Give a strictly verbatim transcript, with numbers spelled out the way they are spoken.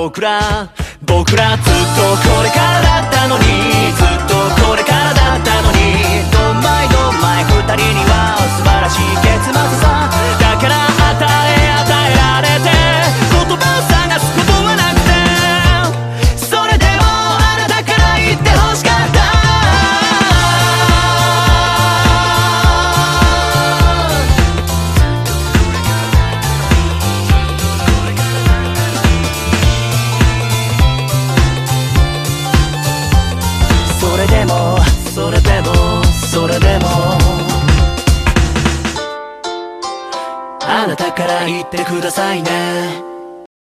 僕ら僕らずっとこれからだったのに、ずっとこれからだったのに、どんまいどんまい二人には素晴らしい結末さ。だから与え与えられて言葉を探すことはなくて、それでもあなたから言ってほしかった。それでもそれでもそれでもあなたから言ってくださいね。